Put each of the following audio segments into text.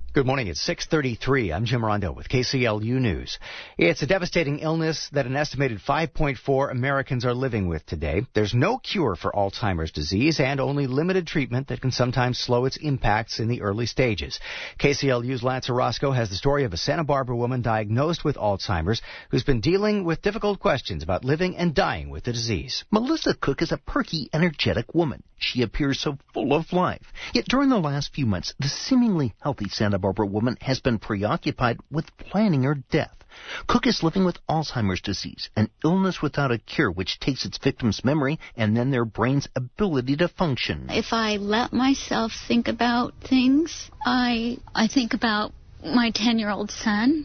Good morning. It's 6:33. I'm Jim Rondo with KCLU News. It's a devastating illness that an estimated 5.4 Americans are living with today. There's no cure for Alzheimer's disease and only limited treatment that can sometimes slow its impacts in the early stages. KCLU's Lance Orozco has the story of a Santa Barbara woman diagnosed with Alzheimer's who's been dealing with difficult questions about living and dying with the disease. Melissa Cook is a perky, energetic woman. She appears so full of life. Yet during the last few months, the seemingly healthy Santa Barbara woman has been preoccupied with planning her death. Cook is living with Alzheimer's disease, an illness without a cure which takes its victim's memory and then their brain's ability to function. If I let myself think about things, I think about my 10-year-old son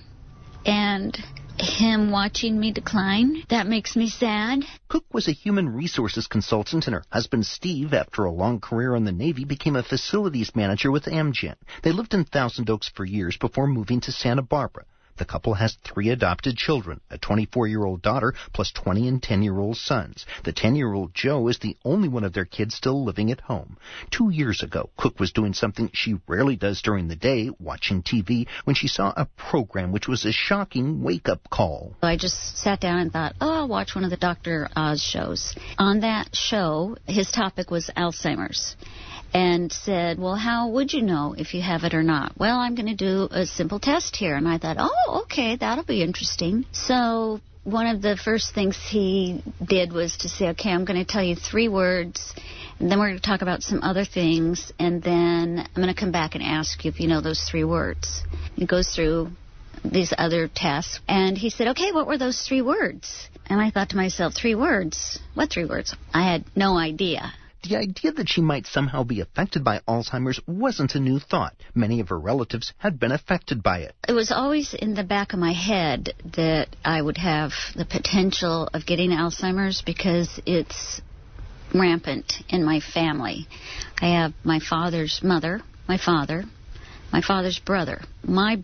and him watching me decline. That makes me sad. Cook was a human resources consultant, and her husband Steve, after a long career in the Navy, became a facilities manager with Amgen. They lived in Thousand Oaks for years before moving to Santa Barbara. The couple has 3 adopted children, a 24-year-old daughter plus 20 and 10-year-old sons. The 10-year-old Joe is the only one of their kids still living at home. 2 years ago, Cook was doing something she rarely does during the day, watching TV, when she saw a program which was a shocking wake-up call. I just sat down and thought, I'll watch one of the Dr. Oz shows. On that show, his topic was Alzheimer's. And said, well, how would you know if you have it or not? Well, I'm going to do a simple test here. And I thought, okay, that'll be interesting. So one of the first things he did was to say, okay, I'm going to tell you 3 words, and then we're going to talk about some other things, and then I'm going to come back and ask you if you know those 3 words. He goes through these other tests, and he said, okay, what were those 3 words? And I thought to myself, 3 words? What 3 words? I had no idea. The idea that she might somehow be affected by Alzheimer's wasn't a new thought. Many of her relatives had been affected by it. It was always in the back of my head that I would have the potential of getting Alzheimer's because it's rampant in my family. I have my father's mother, my father's brother, my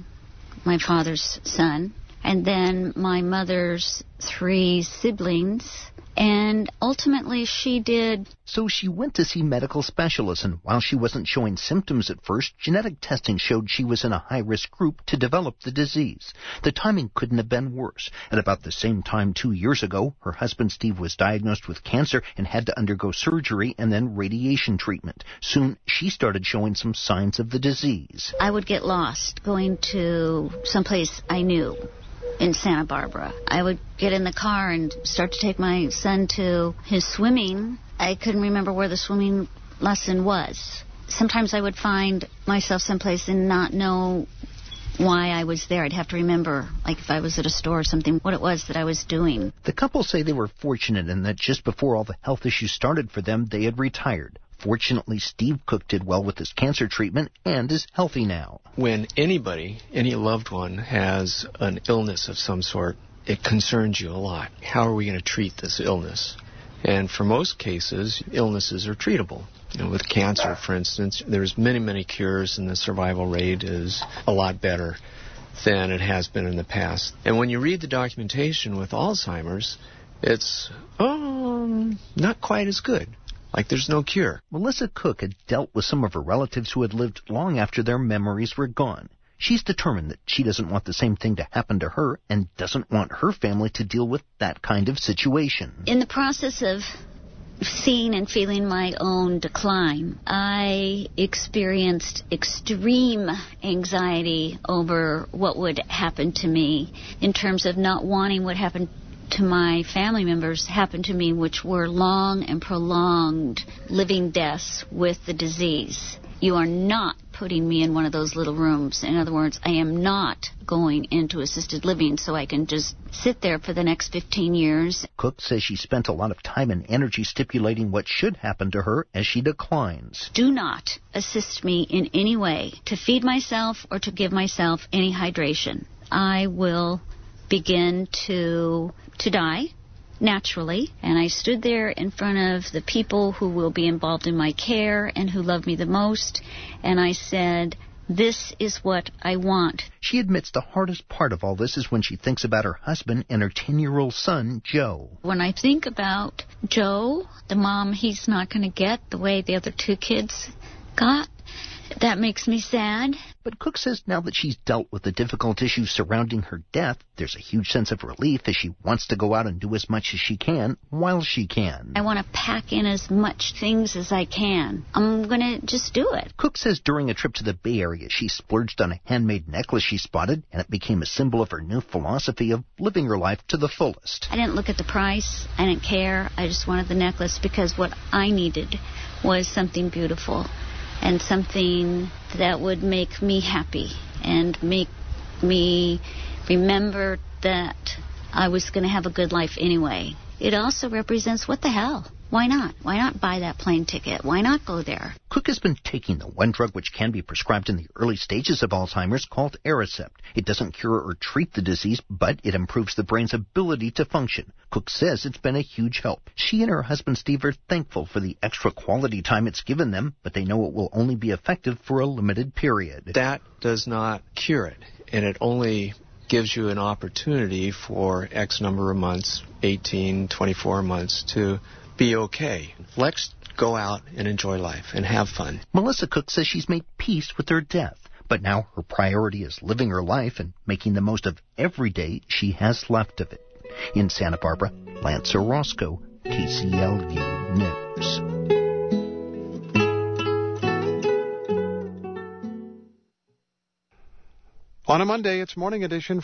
father's son, and then my mother's 3 siblings. And ultimately, she did. So she went to see medical specialists, and while she wasn't showing symptoms at first, genetic testing showed she was in a high-risk group to develop the disease. The timing couldn't have been worse. At about the same time 2 years ago, her husband Steve was diagnosed with cancer and had to undergo surgery and then radiation treatment. Soon, she started showing some signs of the disease. I would get lost going to someplace I knew in Santa Barbara. I would get in the car and start to take my son to his swimming. I couldn't remember where the swimming lesson was. Sometimes I would find myself someplace and not know why I was there. I'd have to remember, like if I was at a store or something, what it was that I was doing. The couple say they were fortunate in that just before all the health issues started for them, they had retired. Fortunately, Steve Cook did well with his cancer treatment and is healthy now. When anybody, any loved one, has an illness of some sort, it concerns you a lot. How are we going to treat this illness? And for most cases, illnesses are treatable. With cancer, for instance, there's many cures, and the survival rate is a lot better than it has been in the past. And when you read the documentation with Alzheimer's, it's not quite as good. Like there's no cure. Melissa Cook had dealt with some of her relatives who had lived long after their memories were gone. She's determined that she doesn't want the same thing to happen to her and doesn't want her family to deal with that kind of situation. In the process of seeing and feeling my own decline, I experienced extreme anxiety over what would happen to me in terms of not wanting what happened to my family members happened to me, which were long and prolonged living deaths with the disease. You are not putting me in one of those little rooms. In other words, I am not going into assisted living so I can just sit there for the next 15 years. Cook says she spent a lot of time and energy stipulating what should happen to her as she declines. Do not assist me in any way to feed myself or to give myself any hydration. I will begin to die naturally, and I stood there in front of the people who will be involved in my care and who love me the most, and I said, this is what I want. She admits the hardest part of all this is when she thinks about her husband and her 10-year-old son, Joe. When I think about Joe, the mom he's not going to get the way the other 2 kids got, That makes me sad. But Cook says now that she's dealt with the difficult issues surrounding her death, there's a huge sense of relief as she wants to go out and do as much as she can while she can. I want to pack in as much things as I can. I'm going to just do it. Cook says during a trip to the Bay Area, she splurged on a handmade necklace she spotted, and it became a symbol of her new philosophy of living her life to the fullest. I didn't look at the price. I didn't care. I just wanted the necklace because what I needed was something beautiful and something that would make me happy and make me remember that I was going to have a good life anyway. It also represents what the hell. Why not? Why not buy that plane ticket? Why not go there? Cook has been taking the one drug which can be prescribed in the early stages of Alzheimer's called Aricept. It doesn't cure or treat the disease, but it improves the brain's ability to function. Cook says it's been a huge help. She and her husband Steve are thankful for the extra quality time it's given them, but they know it will only be effective for a limited period. That does not cure it, and it only gives you an opportunity for X number of months, 18, 24 months, to be okay. Let's go out and enjoy life and have fun. Melissa Cook says she's made peace with her death, but now her priority is living her life and making the most of every day she has left of it. In Santa Barbara, Lance Orozco, KCLU News. On a Monday, it's Morning Edition.